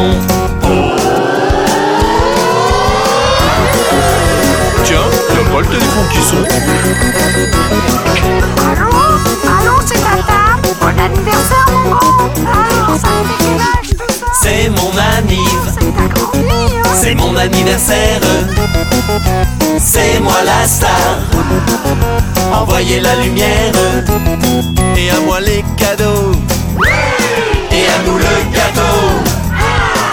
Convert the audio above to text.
son. Tiens, y'a pas le téléphone qui sonne. Allô? Allô, c'est Tata? Bon anniversaire, mon grand! Alors, ça me fait quel âge tout ça? C'est mon anniv, C'est ta grande vie, hein? c'est mon anniversaire. C'est moi la star. Envoyez la lumière et à moi les cadeaux.